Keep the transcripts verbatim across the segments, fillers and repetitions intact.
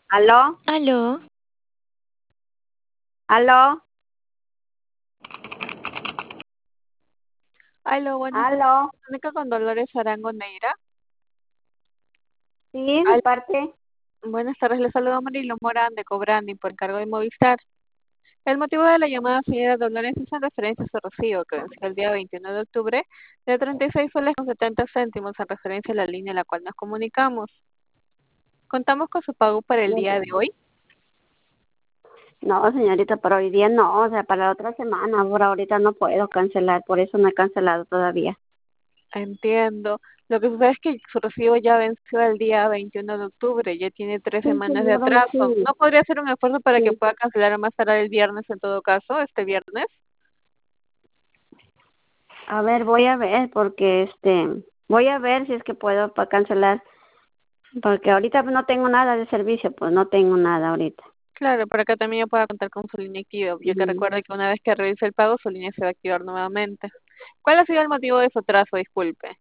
¿Aló? Aló, ¿Aló? Aló, buenas tardes. ¿Aló? Comunica con Dolores Arango Neira. Sí, de Al- parte. Buenas tardes, le saludo a Marilo Morán de Cobrani por encargo de Movistar. El motivo de la llamada, señora Dolores, es en referencia a su recibo que venció el día veintiuno de octubre de treinta y seis soles con setenta céntimos en referencia a la línea a la cual nos comunicamos. Contamos con su pago para el día de hoy. No, señorita, pero hoy día no, o sea, para la otra semana. Por ahorita no puedo cancelar, por eso no he cancelado todavía. Entiendo. Lo que sucede es que su recibo ya venció el día veintiuno de octubre, ya tiene tres Sí, semanas de señora, atraso. sí, ¿No podría hacer un esfuerzo para que sí. pueda cancelar más tarde el viernes en todo caso, este viernes? A ver, voy a ver, porque este, voy a ver si es que puedo para cancelar, porque ahorita no tengo nada de servicio, pues no tengo nada ahorita. Claro, para que también ya pueda contar con su línea activa, ya que Ujú. recuerde que una vez que realice el pago, su línea se va a activar nuevamente. ¿Cuál ha sido el motivo de su atraso? Disculpe.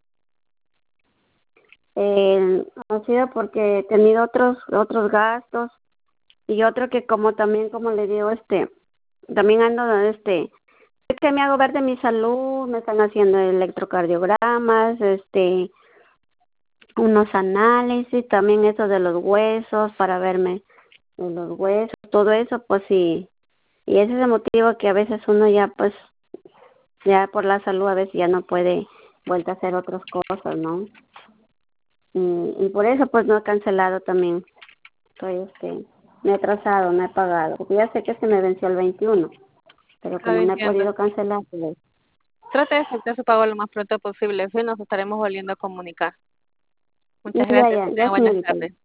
Eh, ha sido porque he tenido otros otros gastos y otro que como también, como le digo, este, también ando, este, es que me hago ver de mi salud, me están haciendo electrocardiogramas, este, unos análisis, también eso de los huesos, para verme de los huesos, todo eso, pues sí, y ese es el motivo que a veces uno ya, pues, ya por la salud a veces ya no puede vuelta a hacer otras cosas, ¿no? Y, y por eso pues no he cancelado también, estoy, este, me he atrasado, no he pagado, porque ya sé que se me venció el veintiuno, pero Claro, como no he entiendo. podido cancelar, pues, Trate de efectuar su pago lo más pronto posible, si nos estaremos volviendo a comunicar. Muchas ya, gracias, ya, que tenga ya, buenas señorita. tardes.